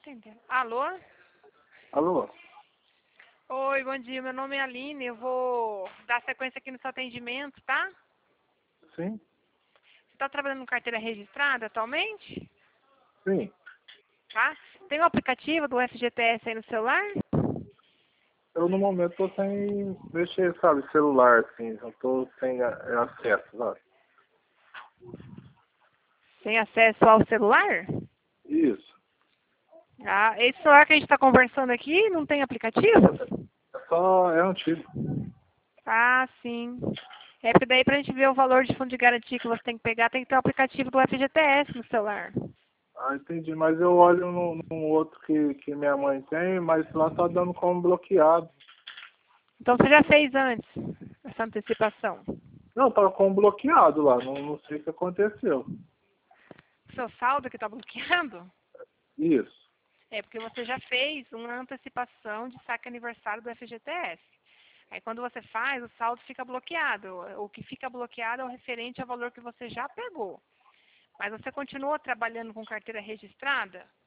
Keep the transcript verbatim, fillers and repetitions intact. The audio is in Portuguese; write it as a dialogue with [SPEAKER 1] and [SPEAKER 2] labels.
[SPEAKER 1] atender. Alô?
[SPEAKER 2] Alô?
[SPEAKER 1] Oi, bom dia. Meu nome é Aline. Eu vou dar sequência aqui no seu atendimento, tá?
[SPEAKER 2] Sim?
[SPEAKER 1] Você está trabalhando com carteira registrada atualmente?
[SPEAKER 2] Sim.
[SPEAKER 1] Tá? Tem um aplicativo do F G T S aí no celular?
[SPEAKER 2] Eu, no momento, tô sem mexer, sabe, celular, assim. Eu tô sem a- acesso, sabe?
[SPEAKER 1] Tem acesso ao celular?
[SPEAKER 2] Isso.
[SPEAKER 1] Ah, esse celular que a gente está conversando aqui não tem aplicativo?
[SPEAKER 2] É só... É antigo.
[SPEAKER 1] Ah, sim. É porque daí pra gente ver o valor de fundo de garantia que você tem que pegar, tem que ter o aplicativo do F G T S no celular.
[SPEAKER 2] Ah, entendi. Mas eu olho no, no outro que, que minha mãe tem, mas lá tá dando como bloqueado.
[SPEAKER 1] Então você já fez antes essa antecipação?
[SPEAKER 2] Não, tava como bloqueado lá. Não, não sei o que aconteceu.
[SPEAKER 1] Seu saldo que está bloqueado?
[SPEAKER 2] Isso.
[SPEAKER 1] É porque você já fez uma antecipação de saque aniversário do F G T S. Aí quando você faz, o saldo fica bloqueado. O que fica bloqueado é o referente ao valor que você já pegou. Mas você continua trabalhando com carteira registrada?